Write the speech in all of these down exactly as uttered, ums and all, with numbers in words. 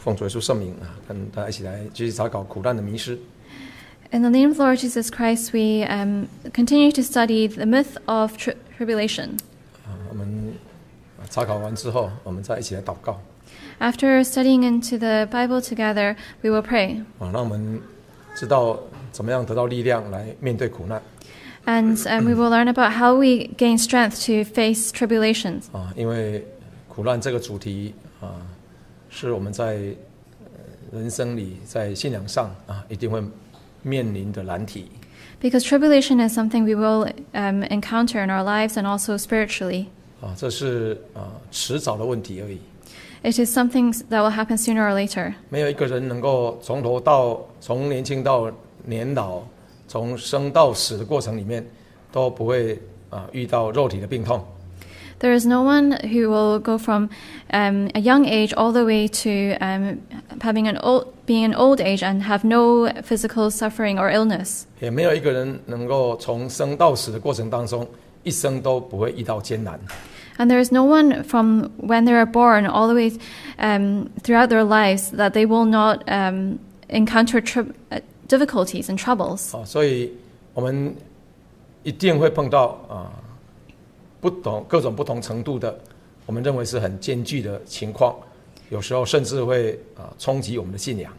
奉主耶稣圣名啊，跟大家一起来继续查考苦难的迷失。 In the name of the Lord Jesus Christ, we um, continue to study the myth of tri- tribulation. 啊，我们查考完之后，我们再一起来祷告。 After studying into the Bible together, we will pray. 啊，让我们知道怎么样得到力量来面对苦难。 And um, we will learn about how we gain strength to face tribulations. 啊，因为苦难这个主题啊，是我们在人生里、在信仰上啊，一定会面临的难题。 Because tribulation is something we will um, encounter in our lives and also spiritually. 啊，这是啊迟早的问题而已。 It is something that will happen sooner or later. 没有一个人能够从头到从年轻到年老，从生到死的过程里面，都不会啊遇到肉体的病痛。 There is no one who will go from um, a young age all the way to um, having an old, being an old age and have no physical suffering or illness. 也没有一个人能够从生到死的过程当中，一生都不会遇到艰难。 And there is no one from when they are born all the way um, throughout their lives that they will not um, encounter tri- uh, difficulties and troubles. 啊，所以我们一定会碰到啊不同各种不同程度的，我们认为是很艰巨的情况，有时候甚至会啊冲击我们的信仰。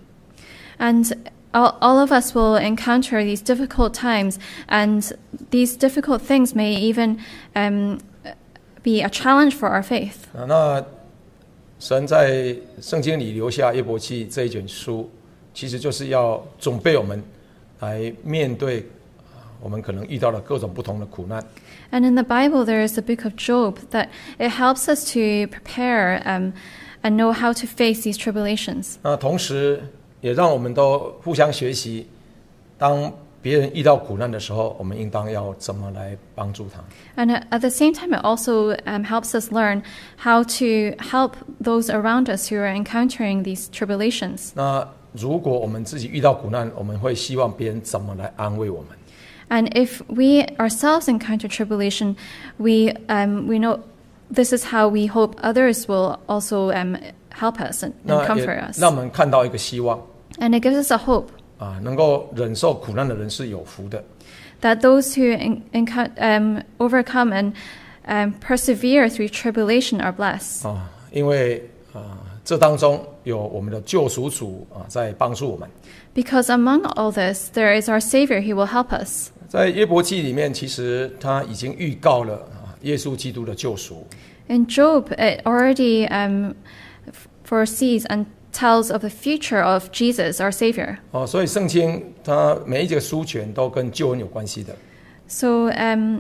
And all, all of us will encounter these difficult times, and these difficult things may even um, be a challenge for our faith. 啊，那神在圣经里留下约伯记这一卷书，其实就是要准备我们来面对我们可能遇到的各种不同的苦难。 And in the Bible, there is the book of Job that it helps us to prepare um, and know how to face these tribulations. 那同时也让我们都互相学习，当别人遇到苦难的时候，我们应当要怎么来帮助他。 And at the same time, it also um, helps us learn how to help those around us who are encountering these tribulations. 那如果我们自己遇到苦难，我们会希望别人怎么来安慰我们？ And if we ourselves encounter tribulation, we um, we know this is how we hope others will also um, help us and, and 那也 comfort us. 让我们看到一个希望 And it gives us a hope 啊，能够忍受苦难的人是有福的。 that those who en- enco- um, overcome and um, persevere through tribulation are blessed. 啊，因为啊，这当中有我们的救赎主啊，在帮助我们。 Because among all this, there is our Savior who will help us. 在约伯记里面，其实他已经预告了啊，耶稣基督的救赎。 In Job, it already um, f- foresees and tells of the future of Jesus, our Savior. 哦，所以圣经它每一节书卷都跟救恩有关系的， So um,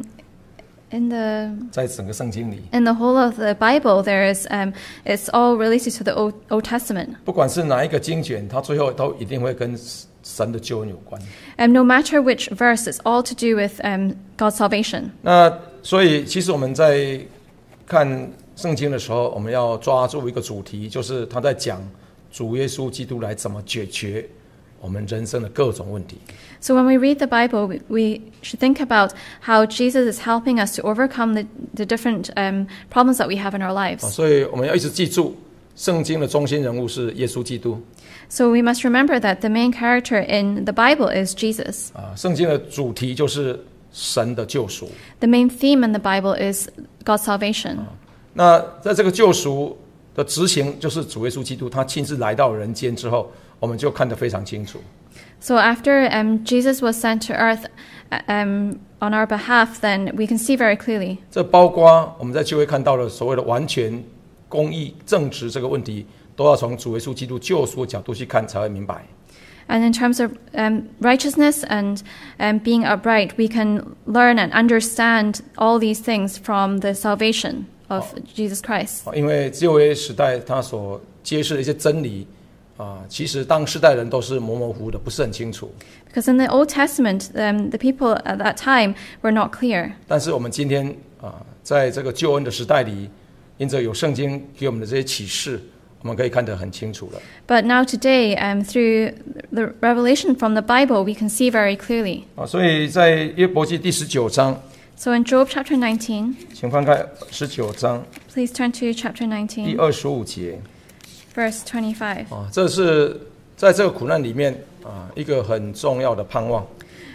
in the 在整个圣经里， in the whole of the Bible, there is um, it's all related to the Old, Old Testament. 不管是哪一个经卷，它最后都一定会跟神的救恩有关。 And no matter which verse, it's all to do with um, God's salvation. 那所以，其实我们在看圣经的时候，我们要抓住一个主题，就是他在讲主耶稣基督来怎么解决我们人生的各种问题。 So when we read the Bible, we, we should think about how Jesus is helping us to overcome the, the different um, problems that we have in our 啊， lives. 所以我们要一直记住，圣经的中心人物是耶稣基督。 So we must remember that the main character in the Bible is Jesus. 啊，圣经的主题就是神的救赎。 The main theme in the Bible is God's salvation. 那在这个救赎的执行，就是主耶稣基督他亲自来到人间之后，我们就看得非常清楚。 So after um, Jesus was sent to earth uh, um, on our behalf, then we can see very clearly. 这包括我们在就会看到的所谓的完全公义、正直这个问题，都要从主耶稣基督救赎的角度去看，才会明白。 And in terms of um, righteousness and um, being upright, we can learn and understand all these things from the salvation of Jesus Christ. 因为旧约时代他所揭示的一些真理啊，其实当时代人都是模模糊糊的，不是很清楚。 Because in the Old Testament, um, the people at that time were not clear. 但是我们今天啊，在这个救恩的时代里，因着有圣经给我们的这些启示，我们可以看得很清楚了。 But now today, um, through the revelation from the Bible, we can see very clearly. 啊，所以在约伯记第十九章， So in Job chapter nineteen, 请翻开十九章 please turn to chapter 第 nineteen, 二十五节。 verse twenty-five. 啊，这是在这个苦难里面啊一个很重要的盼望。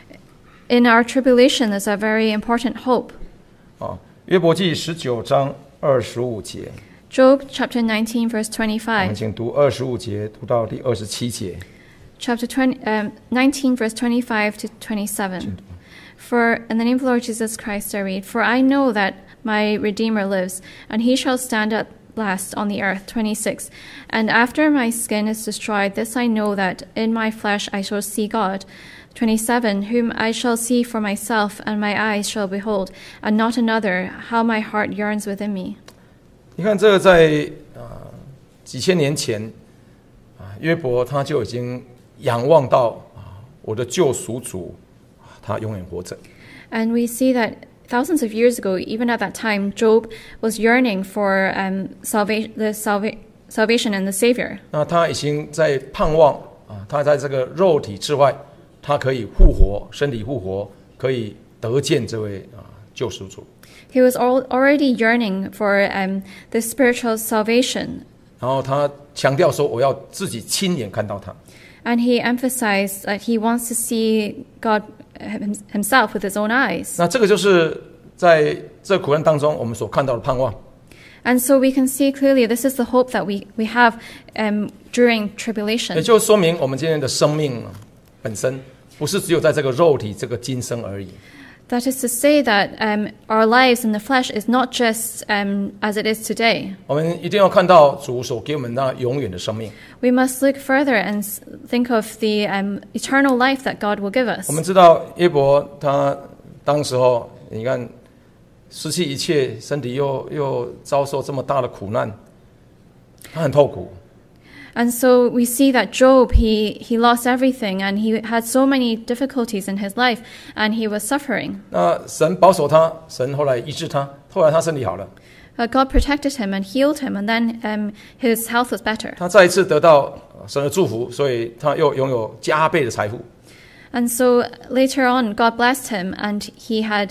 In our tribulation, there's a very important hope. 啊，约伯记十九章二十五节。 Job chapter nineteen, verse 我们 twenty-five. 请读二十五节，读到第二十七节。 Chapter twenty, um, nineteen, verse twenty-five to twenty-seven. For in the name of the Lord Jesus Christ I read, For I know that my Redeemer lives, and he shall stand at last on the earth. twenty-six. And after my skin is destroyed, this I know, that in my flesh I shall see God. twenty-seven. Whom I shall see for myself, and my eyes shall behold, and not another. How my heart yearns within me. 你看，这个在啊、呃、几千年前啊，约伯他就已经仰望到啊我的救赎主，他永远活着。 And we see that thousands of years ago, even at that time, Job was yearning for um, salva- the salva- salvation and the Savior. 那他已经在盼望啊，他在这个肉体之外，他可以复活，身体复活，可以得见这位啊救赎主。 He was al- already yearning for um, the spiritual salvation. 然后他强调说：“我要自己亲眼看到他。” And he emphasized that he wants to see God himself with his own eyes. 那这个就是在这苦难当中我们所看到的盼望。 And so we can see clearly this is the hope that we, we have um, during 也 tribulation. 就说明我们今天的生命本身不是只有在这个肉体这个今生而已。 That is to say that um, our lives in the flesh is not just um, as it is today. 我们一定要看到主所给我们那永远的生命。 We must look further and s- think of the um, eternal life that God will give us. 我们知道约伯他当时候，你看失去一切，身体又又遭受这么大的苦难，他很痛苦。 And so we see that Job, he, he lost everything, and he had so many difficulties in his life, and he was suffering. 那神保守他，神后来医治他，后来他身体好了， Uh, God protected him and healed him, and then um, his health was better. 他再一次得到神的祝福，所以他又拥有加倍的财富。 And so later on, God blessed him, and he had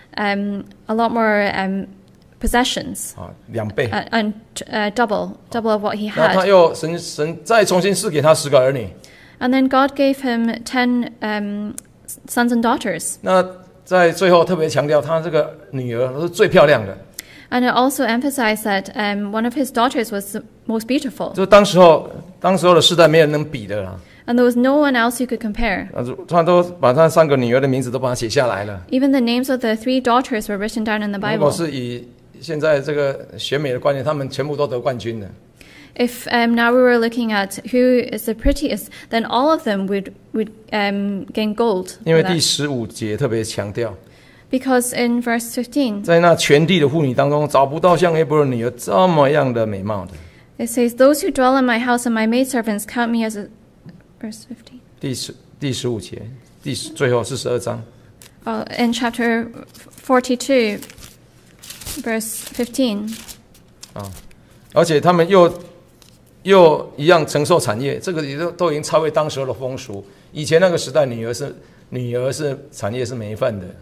um, a lot more um, possessions, 啊，两倍。 uh, and uh, double, double of what he 那他 had. 又神神再重新赐给他十个儿女。 And then God gave him ten um, sons and daughters. 那在最后特别强调，他这个女儿是最漂亮的。 And it also emphasized that um, one of his daughters was the most beautiful. 就当时候，当时候的时代没有人能比的啦。 And there was no one else who could compare. 啊，他都把他三个女儿的名字都把它写下来了。 Even the names of the three daughters were written down in the 如果 Bible. 是以现在这个选美的观念，他们全部都得冠军的。 If um, now we were looking at who is the prettiest, then all of them would, would um, gain gold. 因为 for that. 第十五节特别强调， Because in verse fifteen, 在那全地的妇女当中，找不到像约伯的女儿这么样的美貌的。 it says, Those who dwell in my house and my maidservants count me as a... Verse fifteen. 第十第十五节，第十最后四十二章， Oh, in chapter forty-two, verse fifteen. 而且他们又又一样承受产业，这个也都都已经超越当时候的风俗。以前那个时代，女儿是女儿是产业是没份的。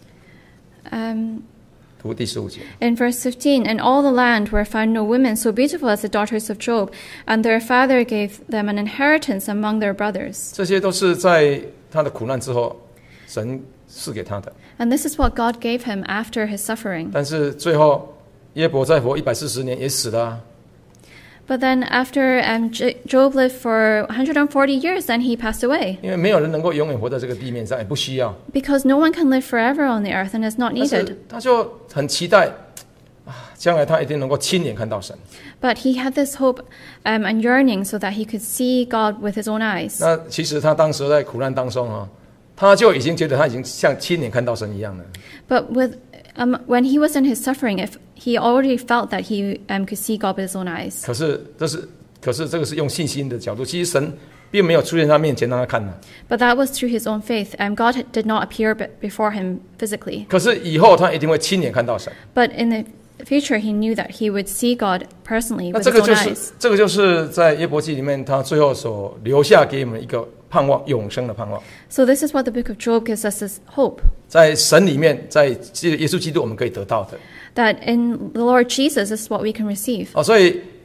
Um, 读第十五节。 in verse fifteen, In all the land were found no women so beautiful as the daughters of Job, and their father gave them an inheritance among their brothers. 这些都是在他的苦难之后，神赐给他的。 And this is what God gave him after his suffering. 但是最后，约伯再活一百四十年也死了、啊。 But then after um, J- Job lived for one hundred forty years, then he passed away. 因为没有人能够永远活在这个地面上，也不需要。 Because no one can live forever on the earth and is not 但 needed. 是他就很期待啊，将来他一定能够亲眼看到神。 But he had this hope um, and yearning so that he could see God with his own eyes. 那其实他当时在苦难当中啊，他就已经觉得他已经像亲眼看到神一样了。 But with um, when he was in his suffering, if he already felt that he um, could see God with his own eyes. 可是这是，可是这个是用信心的角度，其实神并没有出现在他面前让他看的。 But that was through his own faith. Um, God had- did not appear be- before him physically. 可是以后他一定会亲眼看到神。 But in the future, he knew that he would see God personally 那 with 这 his 个 own 就是 eyes. 这个就是在约伯记里面他最后所留下给我们一个盼望，永生的盼望。 So this is what the book of Job gives us this hope. 在神里面，在耶稣基督我们可以得到的。 That in the Lord Jesus, this is what we can receive. 哦，所以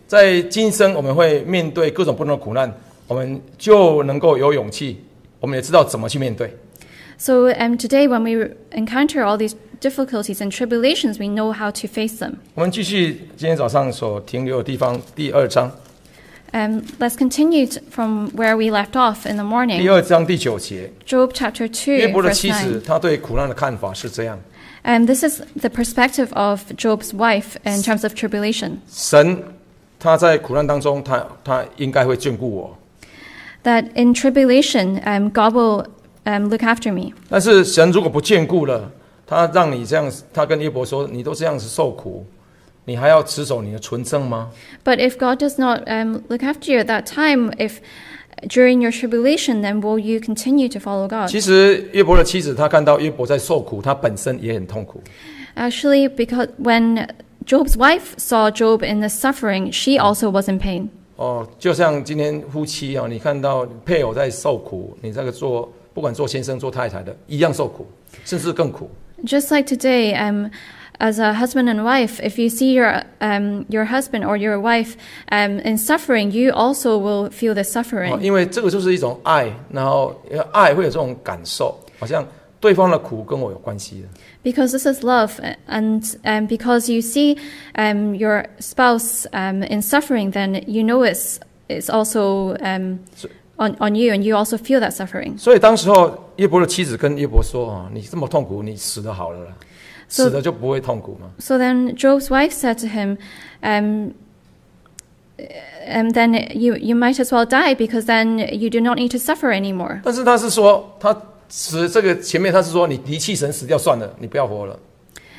在今生我们会面对各种不同的苦难，我们就能够有勇气，我们也知道怎么去面对。 So um, today, when we encounter all these difficulties and tribulations, we know how to face them. 我们继续今天早上所停留的地方，第二章。 Um, let's continue t- from where we left off in the 第 morning. 二章第九节， Job chapter 约 two, 伯的 verse 妻子 nine. 她对苦难的看法是这样： Um, this is the perspective of Job's wife in terms of tribulation. 神他在苦难当中，他他应该会眷顾我， That in tribulation, um, God will um, look after me. 但是神如果不眷顾了，他让你这样，他跟约伯说：“你都这样子受苦，你还要持守你的纯正吗？” But if God does not um, look after you at that time, if during your tribulation, then will you continue to follow God? 其实约伯的妻子，她看到约伯在受苦，她本身也很痛苦。 Actually, because when Job's wife saw Job in the suffering, she also was in pain. 哦，就像今天夫妻啊，你看到配偶在受苦，你这个做不管做先生做太太的，一样受苦，甚至更苦。 Just like today, um, as a husband and wife, if you see your um, your husband or your wife um, in suffering, you also will feel the 哦 suffering. 因为这个就是一种爱，然后爱会有这种感受，好像对方的苦跟我有关系的。 Because this is love, and um, because you see um, your spouse um, in suffering, then you know it's it's also um, on on you, and you also feel that suffering. 所以当时候约伯的妻子跟约伯说：“啊，你这么痛苦，你死了好了啦， So- 死了就不会痛苦嘛。” So then Job's wife said to him, um, um, "Then you you might as well die, because then you do not need to suffer anymore." 但是他是说，他死这个前面他是说，你离弃神死掉算了，你不要活了。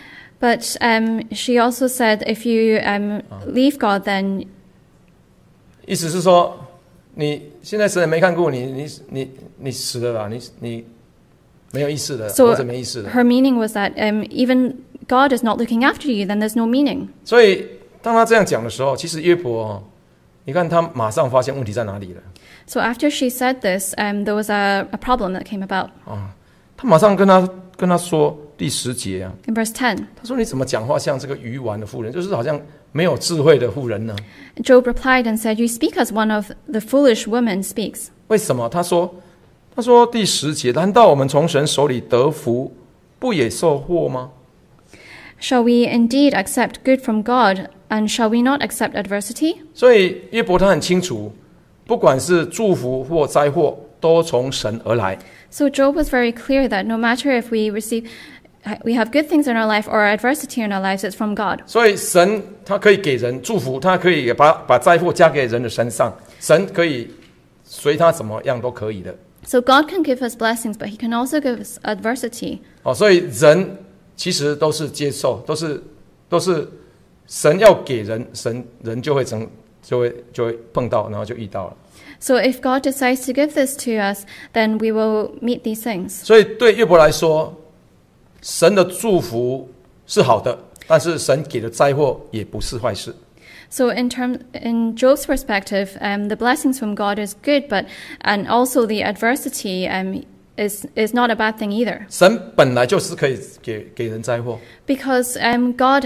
But um, she also said, if you um, leave God, then 意思是说，你现在神也没看过你，你你你死了啦，你你没有意识了， So 活着没意识了。 her meaning was that um, even God is not looking after you, then there's no meaning. 所以当他这样讲的时候，其实约伯哦，你看他马上发现问题在哪里了 So after she said this, um, there was a, a problem that came about. 啊，他马上跟他跟他说第十节啊， In verse ten, 他说你怎么讲话像这个愚顽的妇人，就是好像没有智慧的妇人呢？ Job replied and said, "You speak as one of the foolish women speaks." 为什么？他说他说第十节，难道我们从神手里得福，不也受祸吗？ Shall we indeed accept good from God, and shall we not accept adversity? 所以约伯他很清楚，不管是祝福或灾祸，都从神而来。 So Job was very clear that no matter if we receive, we have good things in our life or adversity in our lives, it's from God. 所以神他可以给人祝福，他可以把把灾祸加给人的身上，神可以随他怎么样都可以的。 So God can give us blessings, but He can also give us adversity. 哦，所以人其实都是接受，都是都是神要给人，神人就会成就会就会碰到，然后就遇到了。 So if God decides to give this to us, then we will meet these things. 所以对约伯来说，神的祝福是好的，但是神给的灾祸也不是坏事。 So in term, in Job's perspective, um, the blessings from God is good, but and also the adversity um, is is not a bad thing either. 神本来就是可以给给人灾祸， Because um, God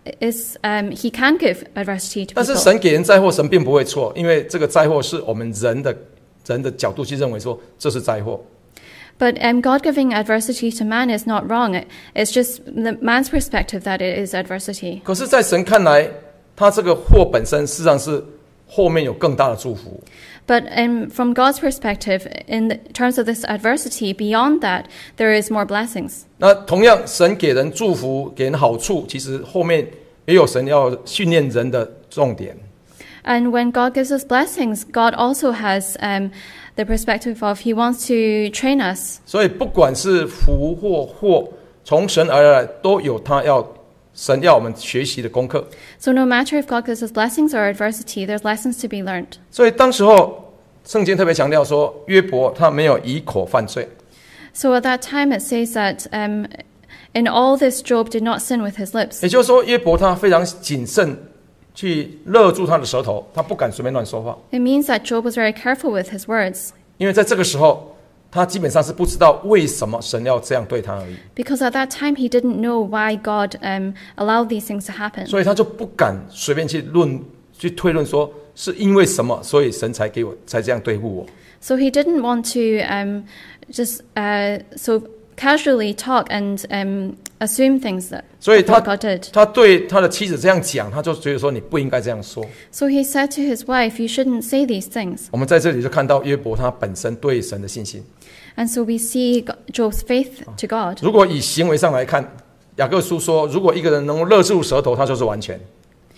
is um, He can give adversity to 但是 people. 神给人灾祸，神并不会错，因为这个灾祸是我们人的人的角度去认为说这是灾祸。 But um, God giving adversity to man is not wrong. It- It's just the man's perspective that it is adversity. 可是，在神看来，他这个祸本身事实上是后面有更大的祝福。 But um, from God's perspective, in the terms of this adversity, beyond that, there is more blessings. 那同样，神给人祝福，给人好处，其实后面也有神要训练人的重点。 And when God gives us blessings, God also has um, the perspective of He wants to train us. 所以，不管是福或祸，从神而来，都有他要神要我们学习的功课。 So no matter if God gives us blessings or adversity, there's lessons to be learned. 所以，当时候圣经特别强调说，约伯他没有以口犯罪。 So at that time, it says that um, in all this, Job did not sin with his lips. 也就是说，约伯他非常谨慎，去勒住他的舌头，他不敢随便乱说话。 It means that Job was very careful with his words, 因为在这个时候，他基本上是不知道为什么神要这样对他而已， because at that time he didn't know why God um, allowed these things to happen. 所以他就不敢随便去论去推论说是因为什么，所以神才给我才这样对付我。 So he didn't want to um, just uh, so casually talk and um, assume things that 所以他 God did. 他对他的妻子这样讲，他就觉得说你不应该这样说。 So he said to his wife, "You shouldn't say these things." 我们在这里就看到约伯他本身对神的信心。 And so we see Job's faith to God. 如果以行为上来看，雅各书说，如果一个人能够勒住舌头，他就是完全。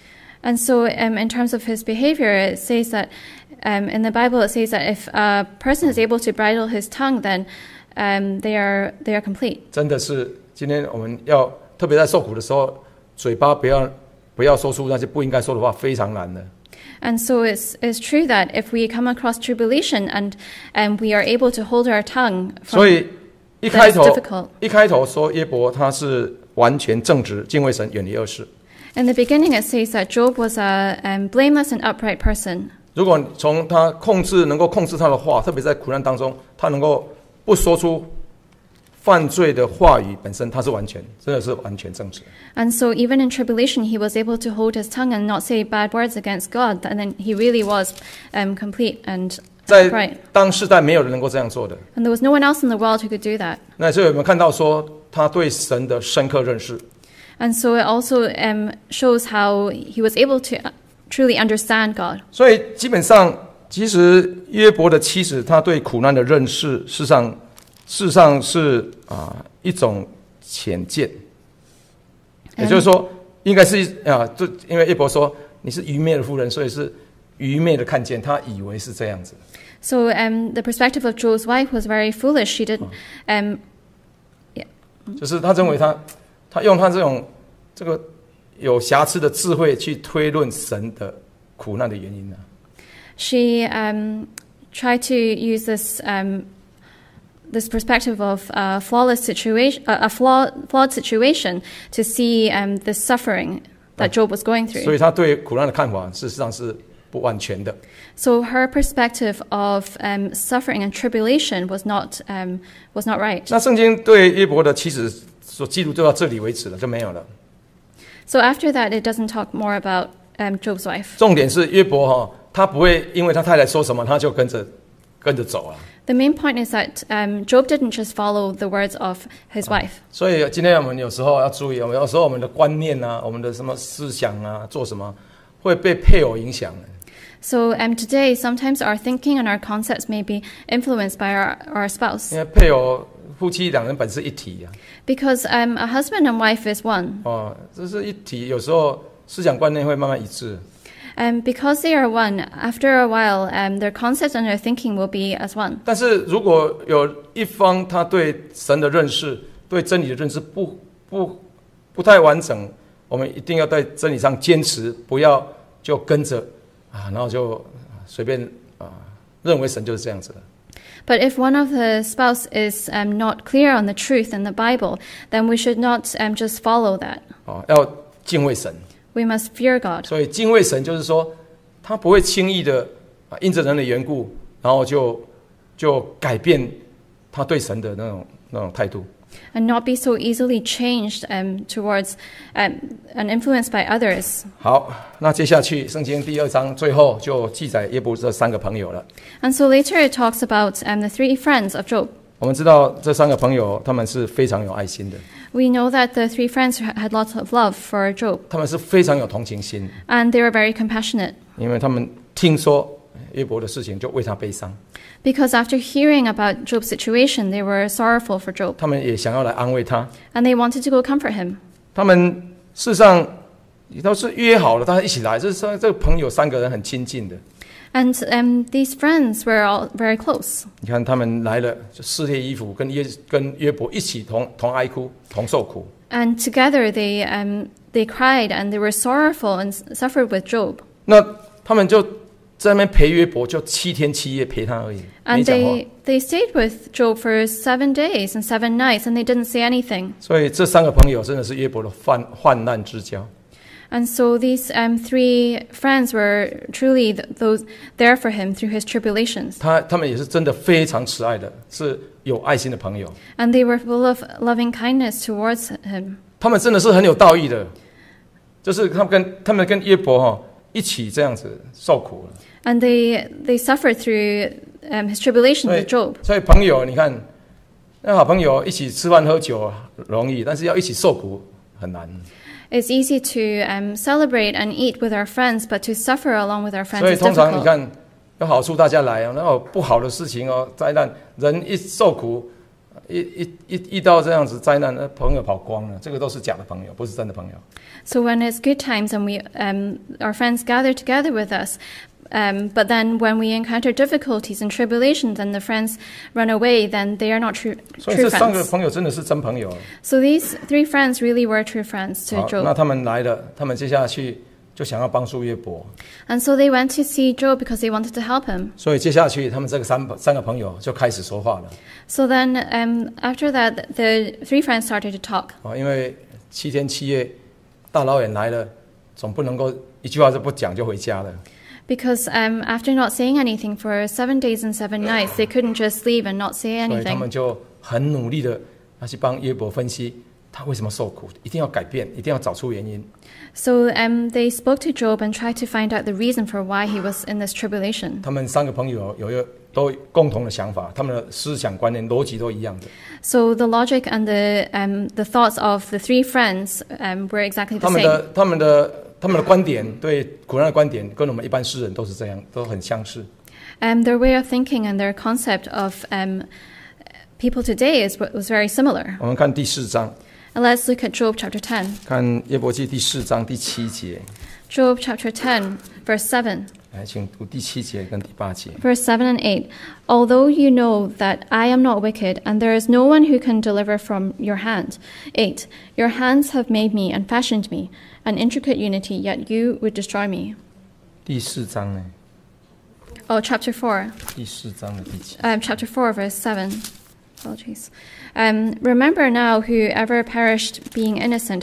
And so um, in terms of his behavior, it says that um, in the Bible it says that if a person is able to bridle his tongue, then um, they are they are complete. 真的是，今天我们要特别在受苦的时候，嘴巴不要不要说出那些不应该说的话，非常难的。 And so it's, it's true that if we come across tribulation and and we are able to hold our tongue, 所以一开头 That's difficult. 一开头说约伯他是完全正直，敬畏神，远离恶事。 in the beginning it says that Job was a um, blameless and upright person. 如果从他控制能够控制他的话，特别在苦难当中，他能够不说出犯罪的话语本身，他是完全，真的是完全正直。 And so even in tribulation, he was able to hold his tongue and not say bad words against God. And then he really was um, complete and 在 upright. 当世代没有人能够这样做的。 And there was no one else in the world who could do that. 那所以我们看到说，他对神的深刻认识。 And so it also um, shows how he was able to truly understand God. 所以基本上，其实约伯的妻子，她对苦难的认识，事实上，事实上是啊、呃、一种浅见，也就是说，应该是啊，就因为约伯说你是愚昧的妇人，所以是愚昧的看见，他以为是这样子。 So um, the perspective of Job's wife was very foolish. She didn't. Um, 就是他认为他，他用他这种这个有瑕疵的智慧去推论神的苦难的原因呢、啊。 she um, tried to use this um, this perspective of a flawless situation, uh, a flaw, flawed situation, to see um, the suffering that Job was going 所 through. 以他对苦难的看法，事实上是不完全的。 So her perspective of um, suffering and tribulation was not um, was not right. 那圣经对约伯的妻子所记录就到这里为止了，就没有了。 So after that, it doesn't talk more about um, Job's wife. 重点是约伯哈，他不会因为他太太说什么，他就跟着跟着走了。 The main point is that um, Job didn't just follow the words of his wife. 所以今天我们有时候要注意，我们有时候我们的观念啊，我们的什么思想啊，做什么会被配偶影响。 So um, today, sometimes our thinking and our concepts may be influenced by our, our spouse. 因为配偶夫妻两人本是一体啊， Because um, a husband and wife is one. 哦，这是一体，有时候思想观念会慢慢一致。 Um, because they are one, after a while, um, their concepts and their thinking will be as one. 但是如果有一方他对神的认识、对真理的认识不不不太完整，我们一定要在真理上坚持，不要就跟着啊，然后就随便啊认为神就是这样子的。 But if one of the spouse is um, not clear on the truth in the Bible, then we should not um, just follow that. 啊，要敬畏神。 We must fear God. 所以敬畏神就是说，他不会轻易的啊因着人的缘故，然后就就改变他对神的那种那种态度。 And not be so easily changed um, towards um, and influenced by others. 好，那接下去圣经第二章最后就记载约伯这三个朋友了。 And so later it talks about um, the three friends of Job. 我们知道这三个朋友他们是非常有爱心的， We know that the three friends had lots of love for Job, 他们是非常有同情心， and they were very compassionate. 因为他们听说约伯的事情就为他悲伤， Because after hearing about Job's situation, they were sorrowful for Job, 他们也想要来安慰他。 and they wanted to go comfort him. 他们事实上都是约好了，大家一起来，这是这个朋友三个人很亲近的。 And um, these friends were all very close. 你看他们来了，就撕裂衣服，跟约跟约伯一起同同哀哭，同受苦。 And together they um, they cried and they were sorrowful and suffered with Job. 那他们就在那边陪约伯，就七天七夜陪他而已，没 And 讲话。 they, they stayed with Job for seven days and seven nights, and they didn't say anything. 所以这三个朋友真的是约伯的患患难之交。 And so these um, three friends were truly th- those there for him through his tribulations. 他他们也是真的非常慈爱的，是有爱心的朋友。 And they were full of loving kindness towards him. 他们真的是很有道义的，就是他们跟他们跟约伯哈、 一起这样子受苦了。 And they, they suffered through um, his tribulation 所以 with Job. 所以朋友，你看，那好朋友一起吃饭喝酒容易，但是要一起受苦很难。 It's easy to um, celebrate and eat with our friends, but to suffer along with our friends 所以 is 通常你 difficult. 看，有好处大家来哦，然后不好的事情哦，灾难，人一受苦，一一一遇到这样子灾难，那朋友跑光了，这个都是假的朋友，不是真的朋友。 So when it's good times and we, um, our friends gather together with us, um, but then when we encounter difficulties and tribulations and the friends run away, then they are not true, 所以 true 这三个 friends. 朋友真的是真朋友。 So these three friends really were true friends 好 to， 那 Job. 他们来了，他们接下去就想要帮助约伯， And so they went to see Job because they wanted to help him. 所以接下去他们这个三三个朋友就开始说话了。 So then um, after that, the three friends started to talk. 啊，因为七天七夜，大老远来了，总不能够一句话都不讲就回家了。 Because um, after not saying anything for seven days and seven nights, they couldn't just leave and not say 所以他们 anything. 就很努力的要去帮约伯分析他为什么受苦，一定要改变，一定要找出原因。 So um, they spoke to Job and tried to find out the reason for why he was in this tribulation. 他们三个朋友有一个都共同的想法，他们的思想观念逻辑都一样的。 So the logic and the um, the thoughts of the three friends um, were exactly 他 the 们 same. 的他们的他们的观点对苦难的观点，跟我们一般世人都是这样，都很相似。 Um, their way of thinking and their concept of um, people today is was very similar. 我们看第四章， And let's look at Job chapter ten. 看约伯记第四章第七节， Job chapter ten, verse seven. 来，请读第七节跟第八节。 Verse seven and eight. Although you know that I am not wicked, and there is no one who can deliver from your hand. eight. Your hands have made me and fashioned me, an intricate unity, yet you would destroy me. 第四章呢？ Oh, chapter four. 第四章的第几？ Um, chapter four, verse seven. Apologies. Um, remember now whoever perished being innocent,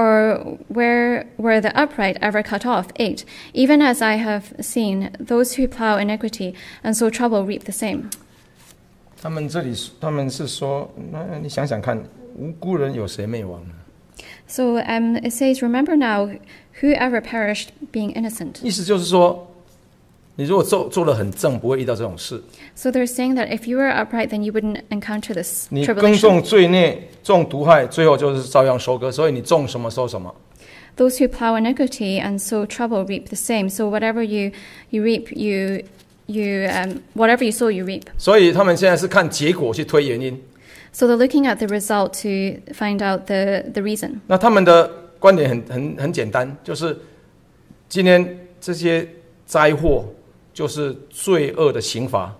or where were the upright ever cut off? eight. Even as I have seen, those who plow iniquity and sow trouble reap the same. 他们这里他们是说，那你想想看，无辜人有谁灭亡呢？ So um, it says, remember now whoever perished being innocent. 意思就是说，你如果做做得很正，不会遇到这种事。 So they're saying that if you were upright, then you wouldn't encounter this 你耕 tribulation. 种罪孽，种毒害，最后就是照样收割。所以你种什么收什么。 Those who plow iniquity and sow trouble reap the same. So whatever you, you reap, you, you um, whatever you sow, you reap. 所以他们现在是看结果去推原因。 So they're looking at the result to find out the, the reason. 那他们的观点很很很简单，就是今天这些灾祸就是罪恶的刑罚。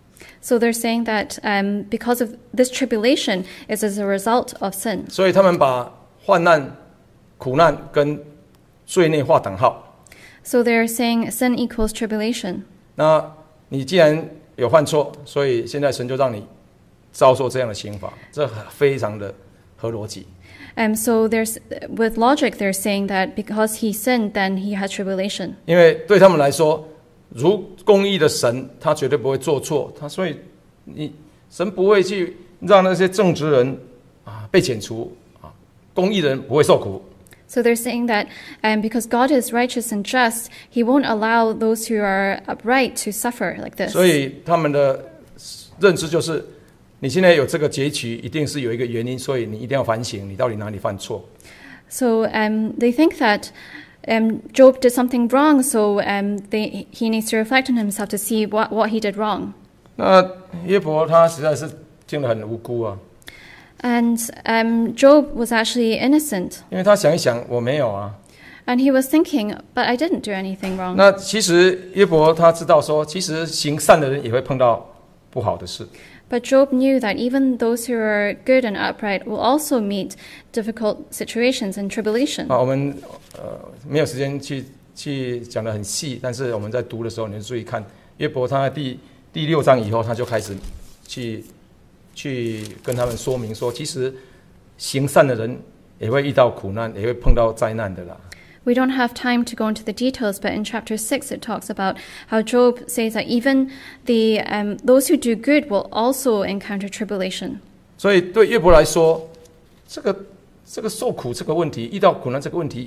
So they're saying that um, because of this tribulation is as a result of sin. 所以他们把患难、苦难跟罪孽划等号。 So they're saying sin equals tribulation. 那你既然有犯错，所以现在神就让你遭受这样的刑罚，这非常的合逻辑。 Um, so there's, with logic, they're saying that because he sinned, then he had tribulation. 因为对他们来说，如公义的神，他绝对不会做错，他所以你神不会去让那些正直人啊被剪除啊，公义的人不会受苦。 So they're saying that um, because God is righteous and just, he won't allow those who are upright to suffer like this. 所以他们的认知就是，你现在有这个结局，一定是有一个原因，所以你一定要反省，你到底哪里犯错。 So um, they think that um, Job did something wrong, so um, they, he needs to reflect on himself to see what, what he did wrong. 那约伯他实在是听得很无辜啊， And um, Job was actually innocent. 因为他想一想，我没有啊。 And he was thinking, but I didn't do anything wrong. 那其实约伯他知道说，其实行善的人也会碰到不好的事。 But Job knew that even those who are good and upright will also meet difficult situations and tribulation. 啊，我们呃没有时间去去讲得很细，但是我们在读的时候，你就注意看约伯他在第第六章以后，他就开始去去跟他们说明说，其实行善的人也会遇到苦难，也会碰到灾难的啦。 We don't have time to go into the details, but in chapter six it talks about how Job says that even the um, those who do good will also encounter tribulation. 所以对约伯来说，这个这个受苦这个问题，遇到苦难这个问题，不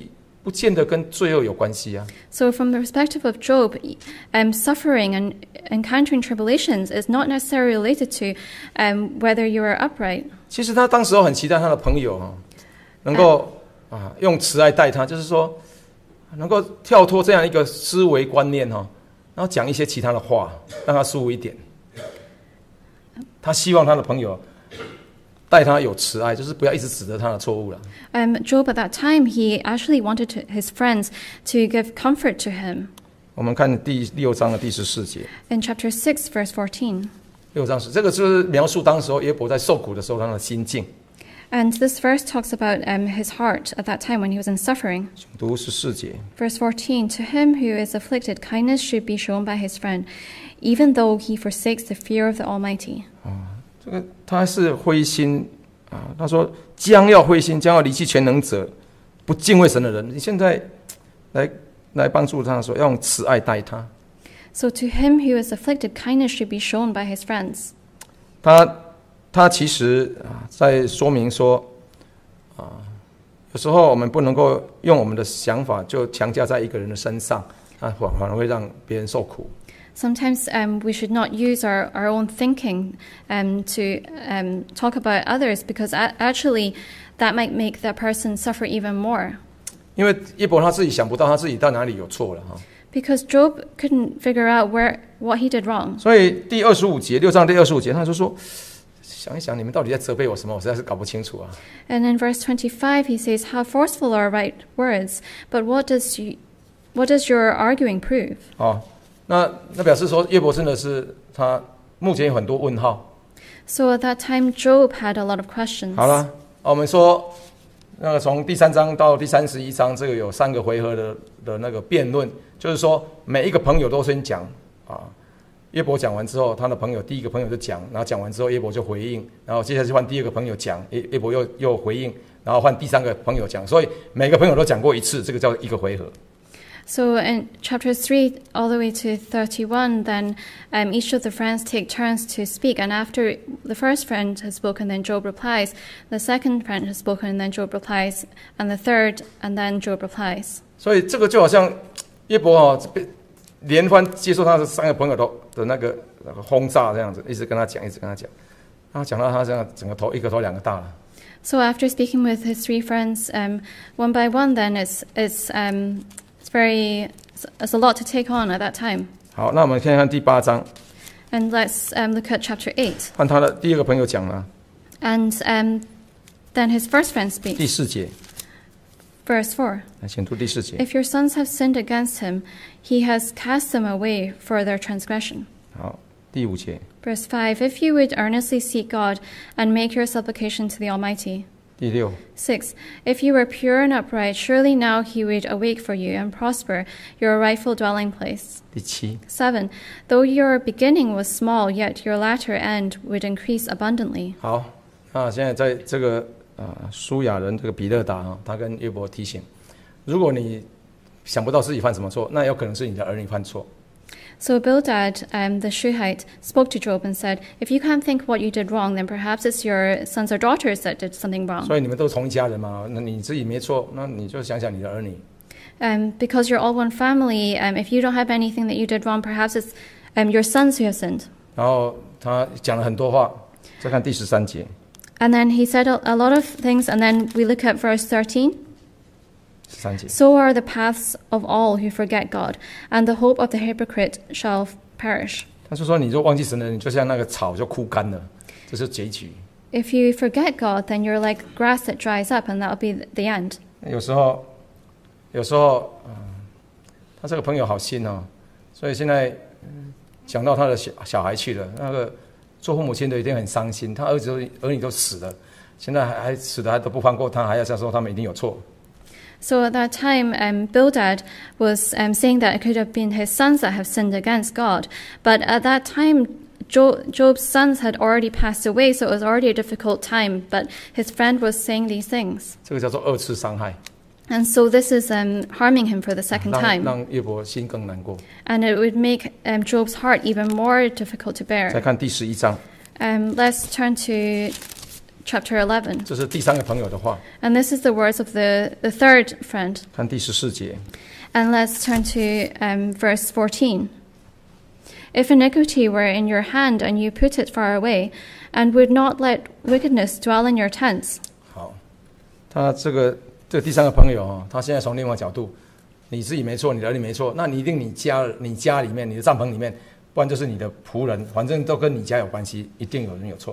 不见得跟罪恶有关系啊。 So, from the perspective of Job, um, suffering and encountering tribulations is not necessarily related to um, whether you are upright. 其实他当时候很期待他的朋友啊，能够啊用慈爱待他，就是说能够跳脱这样一个思维观念哈，然后讲一些其他的话，让他舒服一点。他希望他的朋友待他有慈爱，就是不要一直指责他的错误了。 Um, Job at that time, he actually wanted to, his friends to give comfort to him. 我们看第六章的第十四节。 In chapter six, verse fourteen. 六章是这个就是描述当时候约伯在受苦的时候他的心境。 And this verse talks about um, his heart at that time when he was in suffering. 读十四节。 Verse fourteen, To him who is afflicted, kindness should be shown by his friend, even though he forsakes the fear of the Almighty. 这个他是灰心啊，他说将要灰心，将要离弃全能者，不敬畏神的人。你现在来来帮助他说，要用慈爱待他。 So to him who is afflicted, kindness should be shown by his friends. 他他其实啊，在说明说啊，有时候我们不能够用我们的想法就强加在一个人的身上，啊，反反而会让别人受苦。 Sometimes um, we should not use our, our own thinking um, to um, talk about others because a- actually that might make that person suffer even more. 因为约伯他自己想不到他自己到哪里有错了哈。 Because Job couldn't figure out where what he did wrong. 所以第二十五节六章第二十五节他就说，想一想你们到底在责备我什么？我实在是搞不清楚啊。 And in verse twenty-five he says, "How forceful are right words, but what does you, what does your arguing prove?" 哦。那那表示说，约伯真的是他目前有很多问号。 So at that time, Job had a lot of questions. 好了，我们说那个从第三章到第三十一章，这个有三个回合的的那个辩论，就是说每一个朋友都先讲啊，约伯讲完之后，他的朋友第一个朋友就讲，然后讲完之后，约伯就回应，然后接下来就换第二个朋友讲，约约伯又又回应，然后换第三个朋友讲，所以每个朋友都讲过一次，这个叫一个回合。 So in chapter three all the way to thirty-one, then um, each of the friends take turns to speak. And after the first friend has spoken, then Job replies. The second friend has spoken, and then Job replies. And the third, and then Job replies. 所以这个就好像约伯哦，连番接受他的三个朋友的的那个那个轰炸这样子，一直跟他讲，一直跟他讲，然后讲到他这样整个头一个头两个大了。 So after speaking with his three friends, um, one by one, then it's it's um, it's very it's a lot to take on at that time. 好，那我们看看第八章。 And let's um, look at chapter eight. 换他的第二个朋友讲了。 And um, then his first friend speaks. 第四节。 Verse four. 来，请读第四节。 If your sons have sinned against him, he has cast them away for their transgression. 好，第五节。 Verse five. If you would earnestly seek God and make your supplication to the Almighty. 第六。 Six. If you were pure and upright, surely now he would awake for you and prosper your rightful dwelling place. 第七。 Seven. Though your beginning was small, yet your latter end would increase abundantly. 好，那现在在这个呃苏亚人这个比勒达啊，他跟约伯提醒，如果你想不到自己犯什么错，那有可能是你的儿女犯错。 So Bildad, um, the Shuhite, spoke to Job and said, "If you can't think what you did wrong, then perhaps it's your sons or daughters that did something wrong. 所以你们都是同一家人嘛，那你自己没错，那你就想想你的儿女。 Um, because you're all one family, um, if you don't have anything that you did wrong, perhaps it's um, your sons who have sinned." 然后他讲了很多话，再看第十三节。 And then he said a, a lot of things, and then we look at verse thirteen. 十三节。 So are the paths of all who forget God, and the hope of the hypocrite shall perish. 他就说，你就忘记神了，你就像那个草就枯干了，这是结局。 If you forget God, then you're like grass that dries up, and that'll be the end. 有时候，有时候，嗯，他这个朋友好心哦，所以现在讲到他的小小孩去了，那个做父母亲的一定很伤心，他儿子儿女都死了，现在还还死的还都不放过他，还要想说他们一定有错。 So at that time, um, Bildad was um, saying that it could have been his sons that have sinned against God. But at that time, jo- Job's sons had already passed away, so it was already a difficult time. But his friend was saying these things. 这个叫做二次伤害， And so this is um, harming him for the second 让 time. 让约伯心更难过。 And it would make um, Job's heart even more difficult to 再 bear. 看第十一章， Um, let's turn to chapter eleven. 这是第三个朋友的话， And this is the words of the, the third friend. 看第十四节。 And let's turn to um, verse fourteen. If iniquity were in your hand and you put it far away, and would not let wickedness dwell in your tents. 好，他这个这个第三个朋友哦，他现在从另外角度，你自己没错，你的儿女没错，那你一定你家你家里面你的帐篷里面，不然就是你的仆人，反正都跟你家有关系，一定有人有错。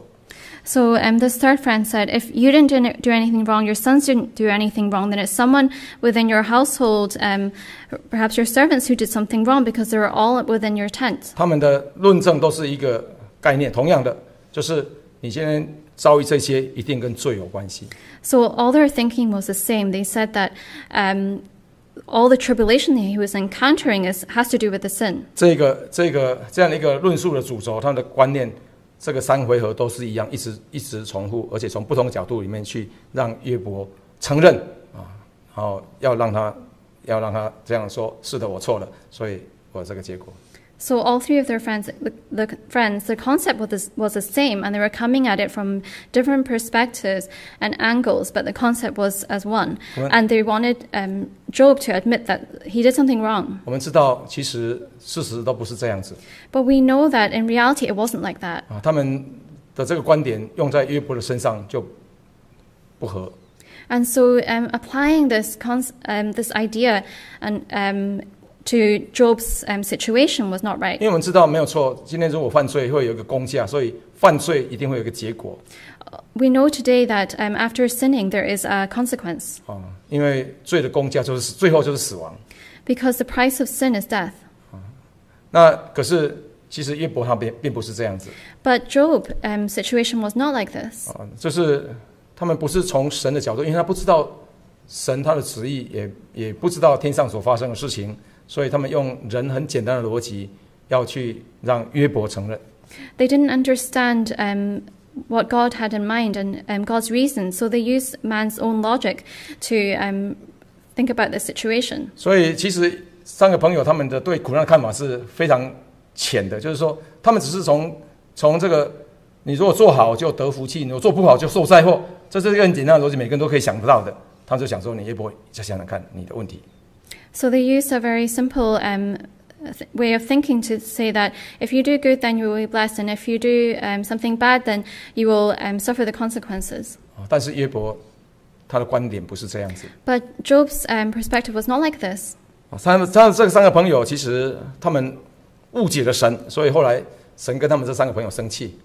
So um, this third friend said, if you didn't do do anything wrong, your sons didn't do anything wrong, then it's someone within your household, um, perhaps your servants who did something wrong because they were all within your tent. 他们的论证都是一个概念，同样的，就是你现在遭遇这些，一定跟罪有关系。 So all their thinking was the same. They said that um, all the tribulation that he was encountering is, has to do with the sin. 这个这个这样的一个论述的主轴，他们的观念。 这个三回合都是一样，一直一直重复，而且从不同的角度里面去让约伯承认啊，然后要让他要让他这样说：是的，我错了，所以我有这个结果。 So all three of their friends, the, the friends, the concept was the, was the same, and they were coming at it from different perspectives and angles, but the concept was as one. And they wanted um, Job to admit that he did something wrong. 我们知道，其实事实都不是这样子。 But we know that in reality it wasn't like that. 啊，他们的这个观点用在约伯的身上就不合。 And so um, applying this cons- um, this idea and um, to Job's um, situation was not right. 因为我们知道没有错，今天如果犯罪会有一个公价，所以犯罪一定会有一个结果。 We know today that um, after sinning there is a consequence. 啊，因为罪的公价就是最后就是死亡。 Because the price of sin is death. 那可是其实约伯他并并不是这样子。 But Job's um, situation was not like this. 啊，就是他们不是从神的角度，因为他不知道神他的旨意，也也不知道天上所发生的事情，所以他们用人很简单的逻辑要去让约伯承认。 They didn't understand um, what God had in mind and um, God's reason, so they used man's own logic to um, think about the situation. 所以其实三个朋友他们的对苦难的看法是非常浅的，就是说他们只是从从这个你如果做好就得福气，你如果做不好就受灾祸，这是一个很简单的逻辑，每个人都可以想得到的。他们就想说，你约伯，再想想看你的问题。 So they used a very simple um, th- way of thinking to say that if you do good, then you will be blessed, and if you do um, something bad, then you will um, suffer the consequences. 但是约伯他的观点不是这样子。 But Job's um, perspective was not like this. 他们他这三个朋友其实他们误解了神，所以后来神跟他们这三个朋友生气。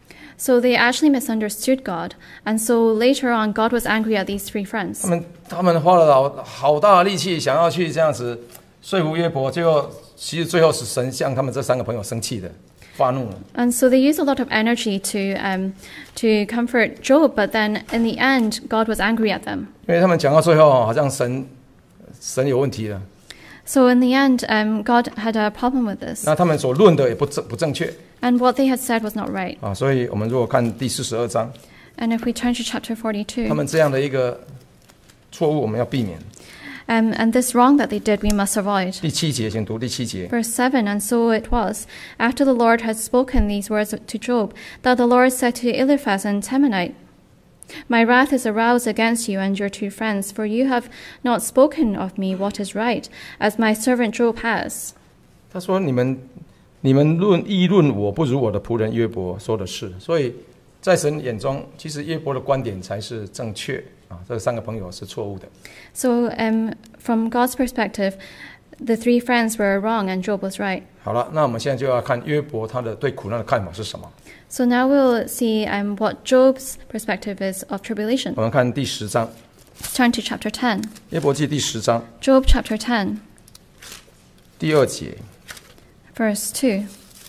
So they actually misunderstood God, and so later on, God was angry at these three friends. 他们他们花了好好大的力气，想要去这样子说服约伯，结果其实最后是神向他们这三个朋友生气的，发怒了。 And so they used a lot of energy to um, to comfort Job, but then in the end, God was angry at them. 因为他们讲到最后，好像神神有问题了。 So in the end, um, God had a problem with this, 那他们所论的也不正不正确 and what they had said was not right. 啊，所以我们如果看第四十二章， And if we turn to chapter 他 forty-two, 们这样的一个错误，我们要避免。 um, and this wrong that they did, we must avoid. 第七节，请读第七节。 Verse seven, and so it was, after the Lord had spoken these words to Job, that the Lord said to Eliphaz and Temanite, My wrath is aroused against you and your two friends, for you have not spoken of me what is right, as my servant Job has. 他说：“你们你们论议论我，不如我的仆人约伯说的是。所以在神眼中，其实约伯的观点才是正确啊。这三个朋友是错误的。 So, um, from God's perspective, the three friends were wrong and Job was right. 好了，那我们现在就要看约伯他的对苦难的看法是什么。 So now we'll see um, what Job's perspective is of tribulation. 我们看第十章， Turn to chapter ten. 约伯记第十章 Job chapter ten, 第二节， verse two.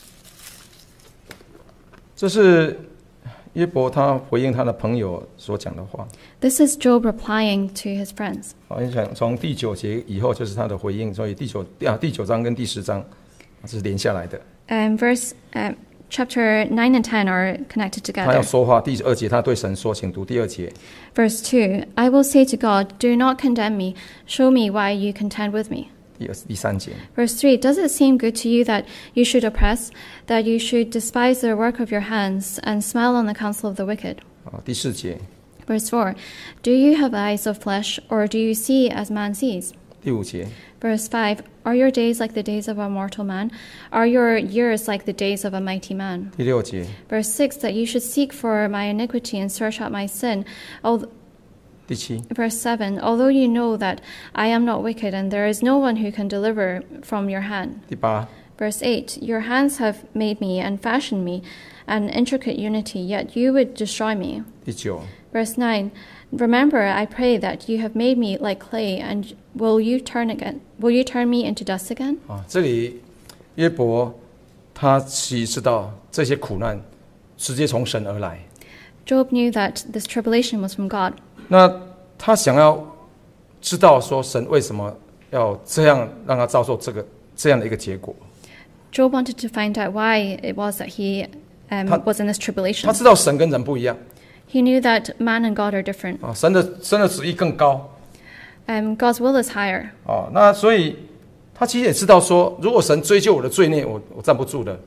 这是约伯他回应他的朋友所讲的话。 This is Job replying to his friends. 好，你想从第九节以后就是他的回应，所以第九啊第九章跟第十章这是连下来的。 Um, verse um, chapter nine and ten are connected 他要 together. 说话，第二节他对神说，请读第二节。 Verse two, I will say to God, do not condemn me. Show me why you contend with me. 第二第三节， Verse three, does it seem good to you that you should oppress, that you should despise the work of your hands, and smile on the counsel of the wicked? 啊，第四节， Verse four, do you have eyes of flesh, or do you see as man sees? 第五节， Verse five, are your days like the days of a mortal man? Are your years like the days of a mighty man? 第六节， Verse six, that you should seek for my iniquity and search out my sin. Al- 第七， Verse seven, although you know that I am not wicked and there is no one who can deliver from your hand. 第八， Verse eight, your hands have made me and fashioned me, an intricate unity, yet you would destroy me. 第九， Verse nine, remember, I pray that you have made me like clay, and will you turn again? Will you turn me into dust again? 啊，这里约伯他其实知道这些苦难直接从神而来， Job knew that this tribulation was from God. 那他想要知道说神为什么要这样让他遭受这个这样的一个结果。 Job wanted to find out why it was that he um, Ta- was in this tribulation. 他知道神跟人不一样 He knew that man and God are different. 啊，神的神的旨意更高 Um, God's will is higher. 啊，那所以他其实也知道说，如果神追究我的罪孽，我我站不住的。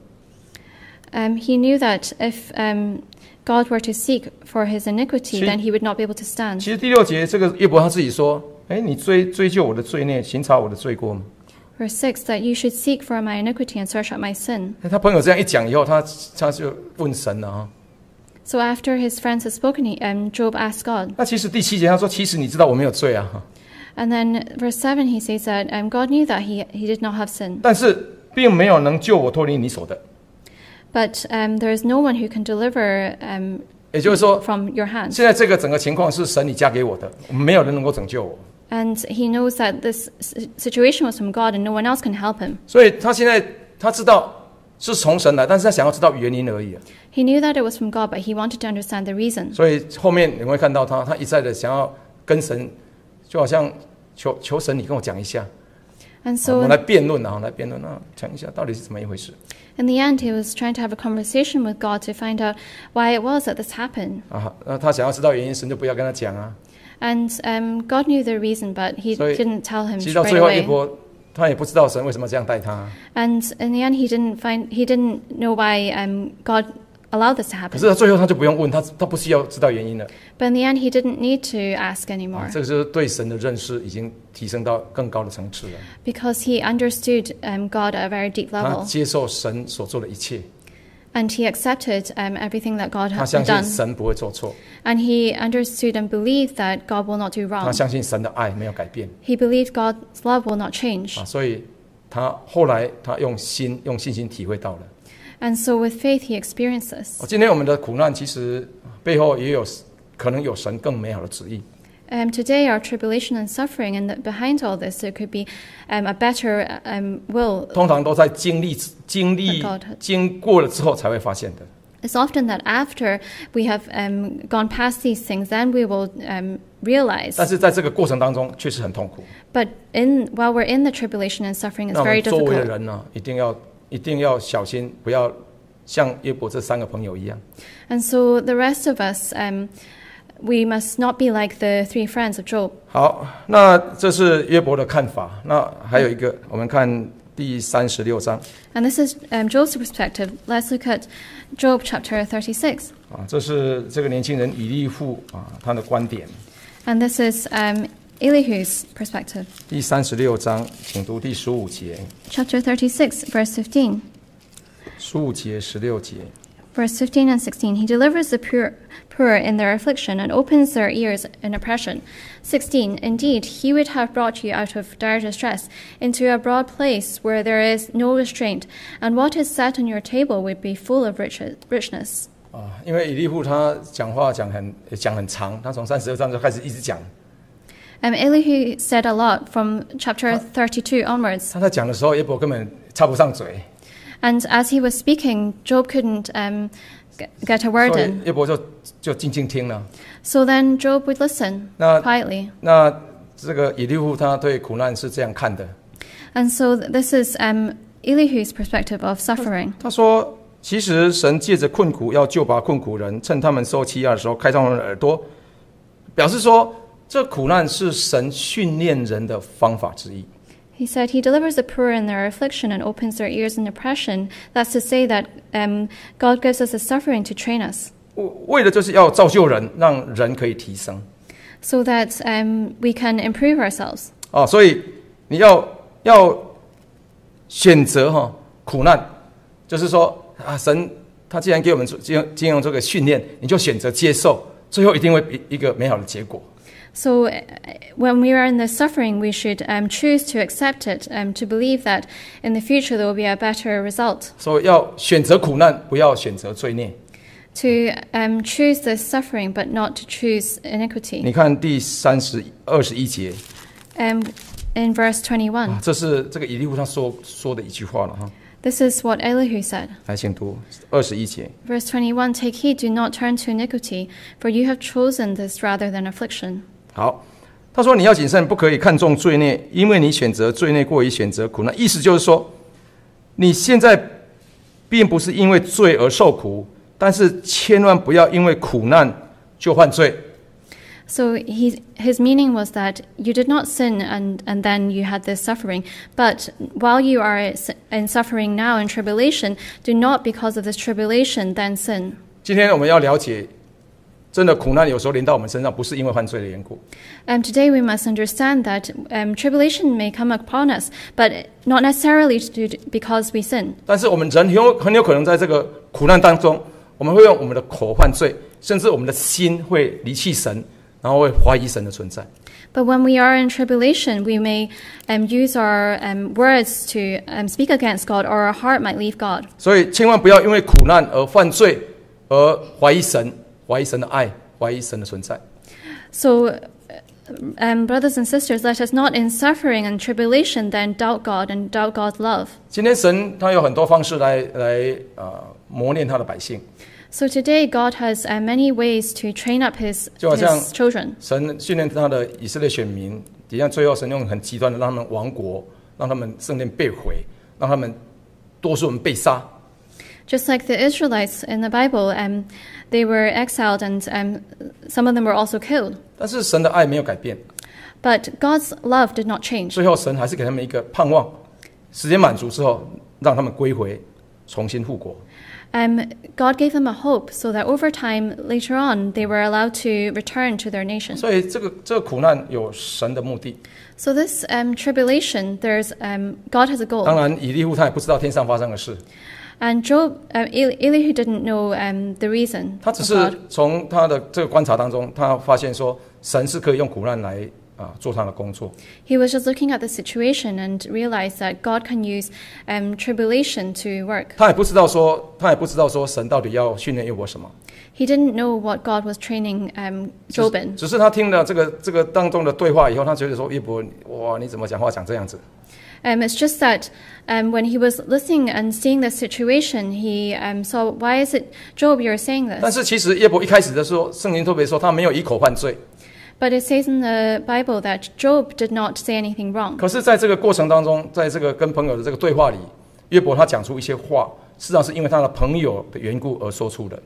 Um, he knew that if um, God were to seek for his iniquity, See- then he would not be able to stand. 其实第六节这个约伯他自己说：“哎，你追追究我的罪孽，寻查我的罪过吗 Verse six, that you should seek for my iniquity and search out my sin.？” 他朋友这样一讲以后，他他就问神了啊。 So after his friends had spoken, he, um, Job asked God. 那其实第七节他说：“其实你知道我没有罪啊， And then verse seven, he says that um, God knew that he, he did not have sin. 但是并没有能救我脱离你手的。 But um, there is no one who can deliver um, ” 也就是说， from your hands. 现在这个整个情况是神你加给我的，没有人能够拯救我。 And he knows that this s- situation was from God and no one else can help him. 所以他现在他知道是从神来，但是他想要知道原因而已、啊。 He knew that it was from God, but he wanted to understand the reason. 所以后面你会看到他，他一再的想要跟神，就好像求求神，你跟我讲一下， And 我 so 们来辩论啊，来辩论啊，讲一下到底是怎么一回事 in the end, he was trying to have a conversation with God to find out why it was that this happened. 啊。那他想要知道原因，神就不要跟他讲啊。 And um, God knew the reason, but he 所以 didn't tell him 其实到 right 最后，约 away. 伯他也不知道神为什么这样待他。 And in the end, he didn't find he didn't know why um, God allowed this to 可 happen. 是他最后他就不用问他，他不需要知道原因了。 But in the end, he didn't need to ask 啊 anymore 这个就是对神的认识已经提升到更高的层次了。 because he understood um, God at a very deep 他 level, 接受神所做的一切， and he accepted um, everything that God 他 had 相信 done, 神不会做错， and he understood and believed that God will not do 他 wrong. 相信神的爱没有改变 He believed God's love will not change. 啊，所以他后来他用心用信心体会到了。 And so with faith, he experienced this. 哦，今天我们的苦难其实背后也有可能有神更美好的旨意。 Um, today, our tribulation and suffering, and that behind all this, there could be um, a better um, will. 通常都在经历经历 God. 经过了之后才会发现的。 It's often that after we have um, gone past these things, then we will um, realize. 但是在这个过程当中确实很痛苦。 But in while we're in the tribulation and suffering, it's 那我 very 们周围的 difficult. 人呢，一定要一定要小心，不要像约伯这三个朋友一样。 And so the rest of us, um, we must not be like the three friends of Job. 好，那这是约伯的看法。那还有一个，我们看第三十六章 And this is um, Job's perspective. Let's look at Job chapter thirty-six. 啊，这是这个年轻人以利户啊他的观点。 And this is um, Elihu's perspective. 第三十六章，请读第十五节、 Chapter thirty-six, verse fifteen. 十五节、十六节。 Verse fifteen and sixteen, he delivers the poor, poor in their affliction and opens their ears in oppression. sixteen, indeed, he would have brought you out of dire distress into a broad place where there is no restraint, and what is set on your table would be full of rich, richness. 啊，因为以利户他讲话讲很讲很长，他从三十六章就开始一直讲。 Um, Elihu said a lot from chapter thirty-two onwards, 他在讲的时候，约伯根本插不上嘴， and as he was speaking, Job couldn't um, g- get a word 所以 in. 约伯就就静静听了。 So then Job would listen 那 quietly. 那这个以利户他对苦难是这样看的， And so th- this is um, Elihu's perspective of suffering. 他说：“其实神借着困苦要救拔困苦人，趁他们受欺压的时候开他们的耳朵，表示说这苦难是神训练人的方法之一。 He said, He delivers the poor in their affliction and opens their ears in oppression. That's to say that um, God gives us the suffering to train us. 为的就是要造就人，让人可以提升。 so that um, we can improve ourselves. 啊，所以你要要选择哈苦难，就是说啊，神他既然给我们经经用这个训练，你就选择接受，最后一定会一个美好的结果。 So uh, when we are in the suffering, we should um, choose to accept it, um, to believe that in the future there will be a better result. 所以要选择苦难，不要选择罪孽。 To um, choose the suffering, but not to choose iniquity. 你看第三十二十一节， Um, in verse twenty-one, 啊这是这个以利户他说说的一句话了哈。 this is what Elihu said. 来，请读二十一节。 Verse twenty-one, take heed, do not turn to iniquity, for you have chosen this rather than affliction. 好，他说你要谨慎，不可以看重罪孽，因为你选择罪孽过于选择苦难。意思就是说，你现在并不是因为罪而受苦，但是千万不要因为苦难就犯罪。 So he, his meaning was that you did not sin and, and then you had this suffering. But while you are in suffering now in tribulation, do not because of this tribulation then sin. 今天我们要了解，真的苦难有时候临到我们身上，不是因为犯罪的缘故。 Um, today we must understand that um, tribulation may come upon us, but not necessarily to, because we sin. 但是我们人很有很有可能在这个苦难当中，我们会用我们的口犯罪，甚至我们的心会离弃神，然后会怀疑神的存在。 But when we are in tribulation, we may um, use our um, words to um, speak against God, or our heart might leave God. 所以千万不要因为苦难而犯罪，而怀疑神，怀疑神的爱，怀疑神的存在。 So, um, brothers and sisters, let us not in suffering and tribulation then doubt God and doubt God's love. 今天神他有很多方式来来呃磨练他的百姓。 So today God has uh, many ways to train up His, 就好像 his children. 神训练他的以色列选民，底下最后神用很极端的让他们亡国，让他们圣殿被毁，让他们多数人被杀。 Just like the Israelites in the Bible, um, they were exiled and um, some of them were also killed. 但是神的爱没有改变， But God's love did not change. 最后神还是给他们一个盼望，时间满足之后，让他们归回，重新复国。 Um, God gave them a hope so that over time, later on, they were allowed to return to their nation. 所以这个这个苦难有神的目的。 So this um, tribulation, there's um, God has a 当 goal. 然，以利户他也不知道天上发生的事， And Job, um, Eli- Elihu didn't know um, the reason 他 of 只是 God. 从他的这个观察当中，他发现说神是可以用苦难来啊做他的工作。 He was just looking at the situation and realized that God can use um, tribulation to work. 他也不知道说，他也不知道说神到底要训练约伯什么。 He didn't know what God was training um, 只 Job in. 只是他听了这个这个当中的对话以后，他觉得说约伯，哇，你怎么讲话讲这样子？ Um, it's just that um, when he was listening and seeing the situation, he um, saw, why is it, Job, you're saying 但 this? 是其实约伯一开始的时候，圣经特别说他没有以口犯罪。 But it says in the Bible that Job did not say anything wrong. 可是在这个过程当中，在这个跟朋友的这个对话里，约伯他讲出一些话，事实上是因为他的朋友的缘故而说出的。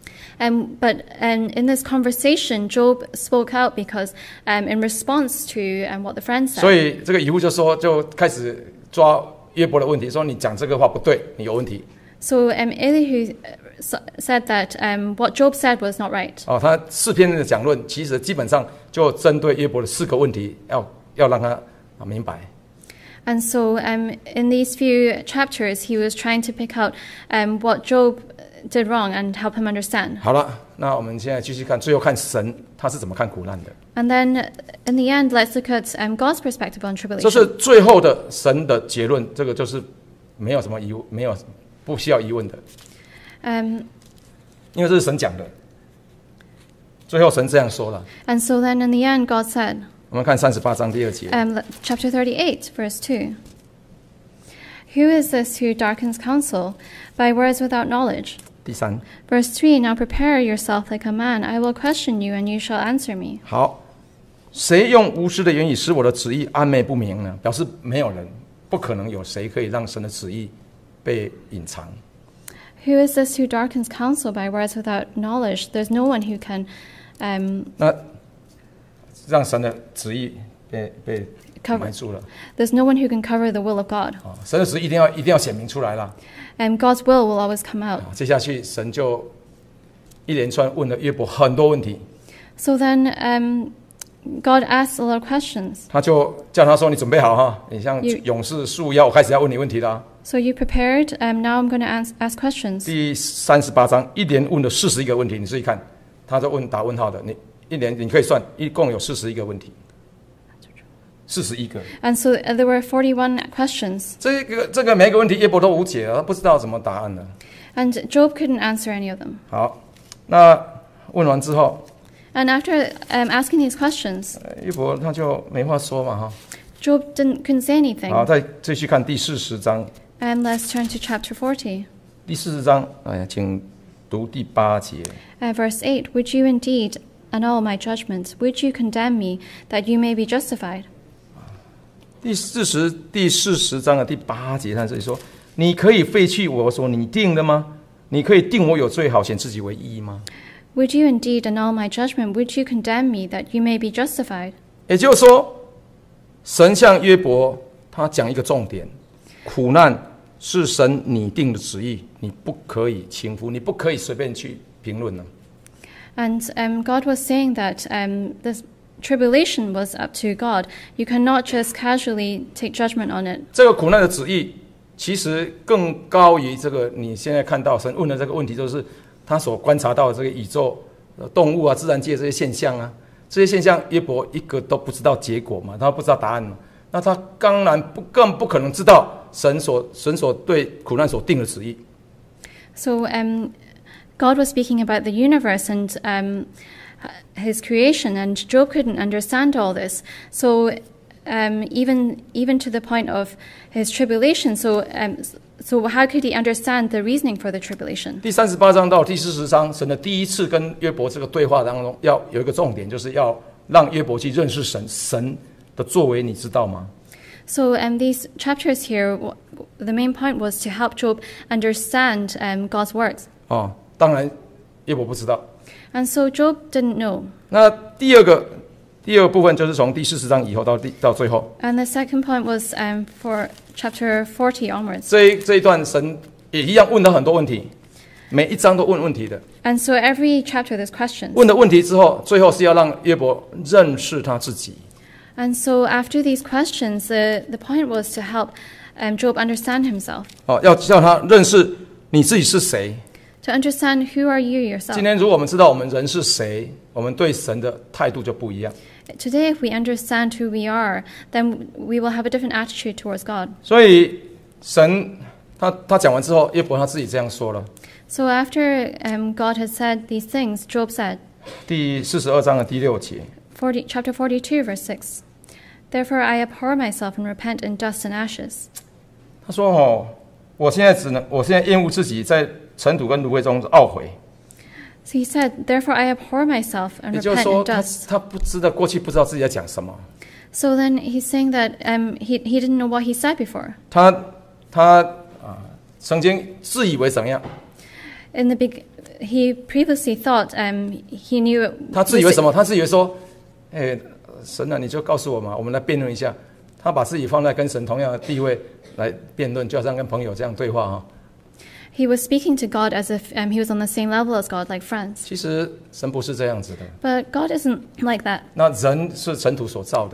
Um, but and in this conversation, Job spoke out because um, in response to um, what the friend 所 said. 以这个以户就说，就开始抓约伯的问题，说你讲这个话不对，你有问题。 So um, Elihu uh, said that um, what Job said was not right. 哦，他四篇的讲论，其实基本上就针对约伯的四个问题，要要让他啊明白。 And so um, in these few chapters, he was trying to pick out um, what Job did wrong and help him understand. 好了，那我们现在继续看，最后看神他是怎么看苦难的。 And then uh, in the end, let's look at um, God's perspective on 这是 tribulation. 最后的神的结论，这个就是没有什么疑，没有不需要疑问的， Um, 因为这是神讲的。最后神这样说了， and so then in the end, God said, 我们看三十八章第二节。 um, le- chapter thirty-eight, verse two. Who is this who darkens counsel by words without knowledge? 第三， Verse three, now prepare yourself like a man. I will question you and you shall answer me. 好，谁用无知的言语使我的旨意暧昧不明呢？表示没有人，不可能有谁可以让神的旨意被隐藏。 Who is this who darkens counsel by words without knowledge? There's no one who can um, 那让神的旨意被被 cover. 埋住了 There's no one who can cover the will of God. 啊！神的旨意一定要一定要显明出来了 And God's will will always come out. 啊！接下去神就一连串问了约伯很多问题。 So then um, God asked a lot of questions. 他就叫他说：“你准备好哈，你像 You- 勇士束腰，我开始要问你问题了。” So you prepared. Um, now I'm going to ask, ask questions. 第三十八章一连问了四十一个问题，你自己看，他在问打问号的，你一连你可以算，一共有四十一个问题，四十一个。 And so uh, there were forty-one questions. 这个这个每一个问题约伯都无解啊，他不知道怎么答案的。 And Job couldn't answer any of them. 好，那问完之后， And after um, asking these questions, 呃约伯他就没话说嘛哈。 Job didn't, couldn't say 好， anything. 再继续看第四十章。 And let's turn to chapter forty. 第四十章，哎呀，请读第八节。 Uh, verse eight, Would you indeed annul my judgment? Would you condemn me that you may be justified? 第四十第四十章的第八节，他这里说：“你可以废去我所拟定的吗？你可以定我有罪，好显自己为义吗？” Would you indeed annul my judgment? Would you condemn me that you may be justified? 也就是说，神向约伯他讲一个重点：苦难是神拟定的旨意，你不可以轻忽，你不可以随便去评论呢。 And um, God was saying that um, this tribulation was up to God. You cannot just casually take judgment on it. 这个苦难的旨意，其实更高于这个你现在看到神问的这个问题，就是他所观察到的这个宇宙、呃动物啊、自然界这些现象啊，这些现象约伯一个都不知道结果嘛，他不知道答案嘛，那他当然不更不可能知道神所神所对苦难所定的旨意。 So um, God was speaking about the universe and um, His creation, and Job couldn't understand all this. So um, even even to the point of his tribulation. So um, so how could he understand the reasoning for the tribulation? 第三十八章到第四十章，神的第一次跟约伯这个对话当中，要有一个重点，就是要让约伯去认识神，神的作为你知道吗？ So um, these chapters here, w- the main point was to help Job understand um, God's words. 哦，当然约伯不知道。 And so Job didn't know. 那第二个第二个部分就是从第四十章以后到第到最后， And the second point was um, for chapter forty onwards. 这一这一段神也一样问了很多问题，每一章都问问题的。 And so every chapter there's questions. 问了问题之后，最后是要让约伯认识他自己。 And so after these questions, the, the point was to help um, Job understand himself, 哦，要叫他认识你自己是谁。 to understand who are you 今 yourself. 天如果我们知道我们人是谁，我们对神的态度就不一样。 Today, if we understand who we are, then we will have a different attitude towards God. 所以神他他讲完之后，约伯他自己这样说了。 So after um, God had said these things, Job said, 第四十二章的第六节， forty, chapter forty-two, verse six, Therefore I abhor myself and repent in dust and ashes. 他说：“哦，我现在只能，我现在厌恶自己在尘土跟芦苇中懊悔。” So he said, Therefore I abhor myself and 也就是 repent 说， in 他 dust. 他不知道过去不知道自己在讲什么， So then he's saying that um, he, he didn't know what he said before. 他他啊曾经自以为怎么样？ In the big, he previously thought um, he knew it 他自以为 was- 什么？他自以为说，哎，神啊，你就告诉我嘛，我们来辩论一下。他把自己放在跟神同样的地位来辩论，就好像跟朋友这样对话哈。 he was speaking to God as if um, he was on the same level as God, like friends. 其实神不是这样子的， But God isn't like that. 那人是尘土所造的，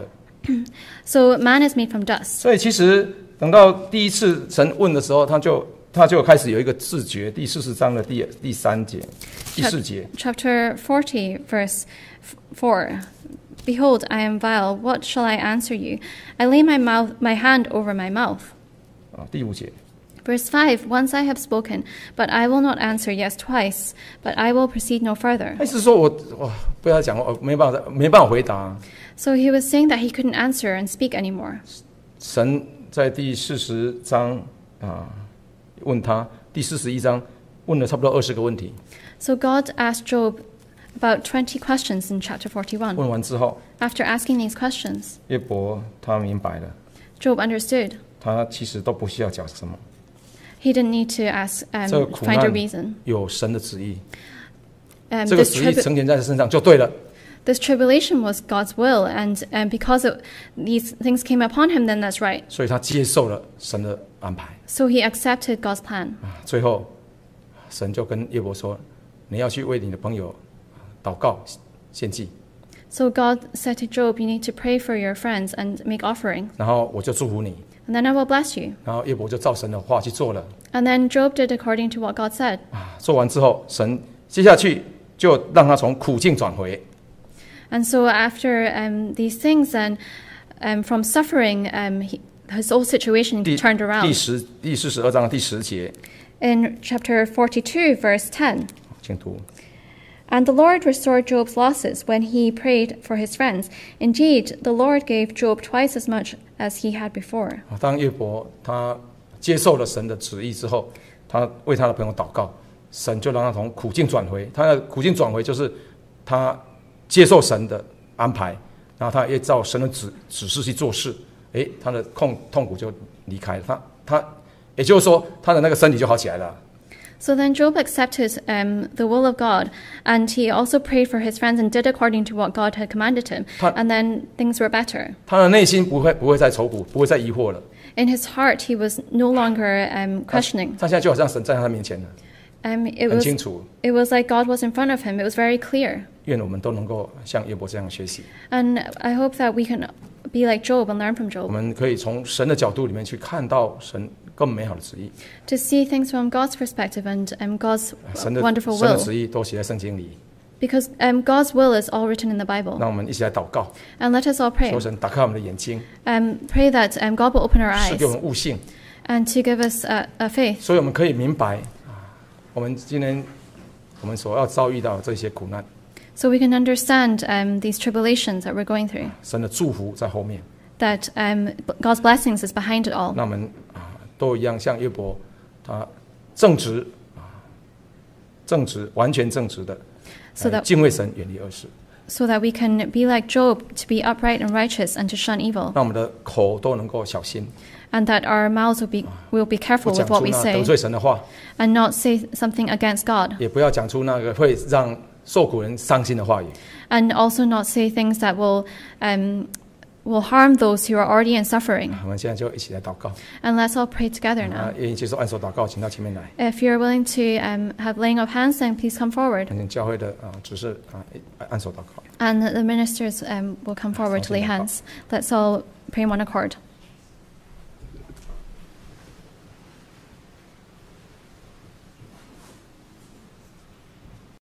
So man is made from dust. 所以其实等到第一次神问的时候，他就他就开始有一个自觉。第四十章的第第三节、第四节， Chapter forty, verse f- four. Behold, I am vile. What shall I answer you? I lay my mouth, my hand over my mouth. 啊，第五节。 Verse five. Once I have spoken, but I will not answer. Yes, twice, but I will proceed no further. 意思是说我哇，不要讲，我没办法，没办法回答。 So he was saying that he couldn't answer and speak anymore. 神在第四十章啊问他，第四十一章问了差不多二十个问题。 So God asked Job about twenty questions in chapter forty-one. 问完之后， After asking these questions, 约伯他明白了， Job understood. 他其实都不需要讲什么， He didn't need to ask, 这个 um, 苦 find a 难 reason. 有神的旨意， Um, 这个 this, 旨意 tribu- 呈现在他身上就对了。 this tribulation was God's will, and um, because it, these things came upon him, then that's right. 所以他接受了神的安排。 So he accepted God's plan. 啊，最后神就跟约伯说：“ 你要去为你的朋友祷告献祭， So God said to Job, you need to pray for your friends and make offering, 然后我就祝福你。 and then I will bless you. 然后约伯就照神的话去做了 And then Job did according to what God said. 啊，做完之后，神接下去就让他从苦境转回。 And so after um, these things, and um, from suffering, um, he, his whole situation 第 turned 第 around. 十第四十二章第十节， In chapter forty-two, verse ten. 请读。 And the Lord restored Job's losses when he prayed for his friends. Indeed, the Lord gave Job twice as much as he had before. 啊，当约伯他接受了神的旨意之后，他为他的朋友祷告，神就让他从苦境转回。他的苦境转回就是他接受神的安排，然后他也照神的指指示去做事，诶，他的痛痛苦就离开了。他他也就是说，他的那个身体就好起来了。 So then Job accepted um, the will of God, and he also prayed for his friends and did according to what God had commanded him. 他- And then things were better. 他的内心不会不会再愁苦，不会再疑惑了。 In his heart, he was no longer um, questioning. 他现在就好像神在他面前了， Um, it 很 was 清楚。 it was like God was in front of him. It was very clear. 愿我们都能够像约伯这样学习。 And I hope that we can be like Job and learn from 我 Job, 们可以从神的角度里面去看到神更美好的旨意。 to see things from God's perspective and um, God's 神的 wonderful 神的 will. 旨意都写在圣经里。 Because um, God's will is all written in the Bible. 让我们一起来祷告， And let us all pray. 求神打开我们的眼睛， Um, pray that um, God will open our 赐 eyes 给我们悟性， and to give us a, a faith, 所以我们可以明白啊，我们今天我们所要遭遇到的这些苦难， so we can understand um, these tribulations that we're going through, 神的祝福在后面。 that um, God's blessings is behind it all. 那我们啊都一样，像约伯，他正直啊，正直，完全正直的， So 呃 that- 敬畏神，远离恶事。 So that we can be like Job, to be upright and righteous and to shun evil, 让我们的口都能够小心， and that our mouths will be will be 不 careful 讲 with what 出 we 那 say, 得罪神的话， and not say something against God, 也不要讲出那个会让受苦人伤心的话语。 and also not say things that will um, will harm those who are already in suffering. 我们现在就一起来祷告。 And let's all pray together 啊 now. 愿意接受按手祷告，请到前面来。 If you're willing to um, have laying of hands, then please come forward, 嗯，教会的啊，只是啊按手祷告。 and the ministers um, will come forward to lay hands. Let's all pray in one accord.